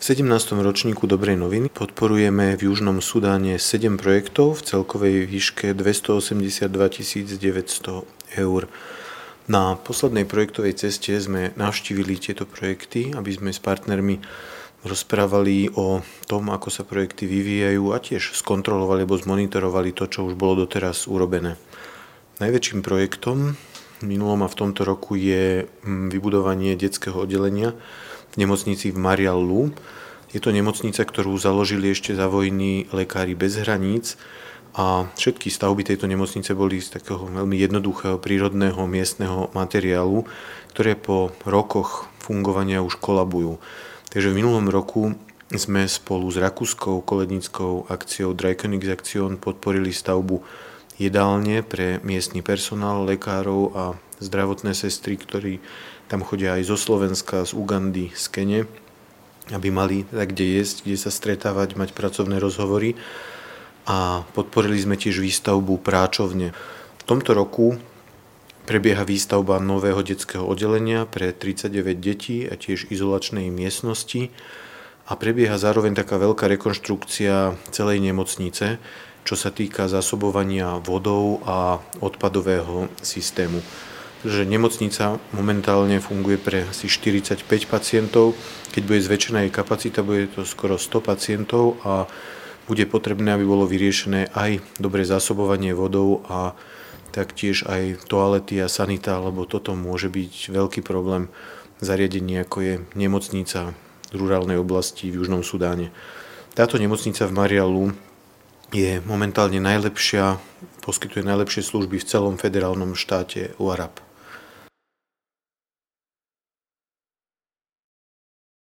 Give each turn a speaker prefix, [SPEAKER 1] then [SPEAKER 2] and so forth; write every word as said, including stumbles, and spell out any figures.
[SPEAKER 1] sedemnástom ročníku Dobrej noviny podporujeme v Južnom Sudáne sedem projektov v celkovej výške dvestoosemdesiatdva tisíc deväťsto eur. Na poslednej projektovej ceste sme navštívili tieto projekty, aby sme s partnermi rozprávali o tom, ako sa projekty vyvíjajú a tiež skontrolovali alebo zmonitorovali to, čo už bolo doteraz urobené. Najväčším projektom v minulom a v tomto roku je vybudovanie detského oddelenia v nemocnici v Marialu. Je to nemocnica, ktorú založili ešte za vojny Lekári bez hraníc a všetky stavby tejto nemocnice boli z takého veľmi jednoduchého prírodného miestneho materiálu, ktoré po rokoch fungovania už kolabujú. Takže v minulom roku sme spolu s rakúskou koledníckou akciou Dreikönigsaktion podporili stavbu jedálne pre miestny personál, lekárov a zdravotné sestry, ktorí tam chodia aj zo Slovenska, z Ugandy, z Kene, aby mali tak kde jesť, kde sa stretávať, mať pracovné rozhovory. A podporili sme tiež výstavbu práčovne. V tomto roku prebieha výstavba nového detského oddelenia pre tridsaťdeväť detí a tiež izolačnej miestnosti a prebieha zároveň taká veľká rekonštrukcia celej nemocnice, čo sa týka zásobovania vodou a odpadového systému. Pretože nemocnica momentálne funguje pre asi štyridsaťpäť pacientov. Keď bude zväčšená jej kapacita, bude to skoro sto pacientov a bude potrebné, aby bolo vyriešené aj dobré zásobovanie vodou a taktiež aj toalety a sanita, lebo toto môže byť veľký problém zariadení, ako je nemocnica v rurálnej oblasti v Južnom Sudáne. Táto nemocnica v Marialu je momentálne najlepšia, poskytuje najlepšie služby v celom federálnom štáte Warrap.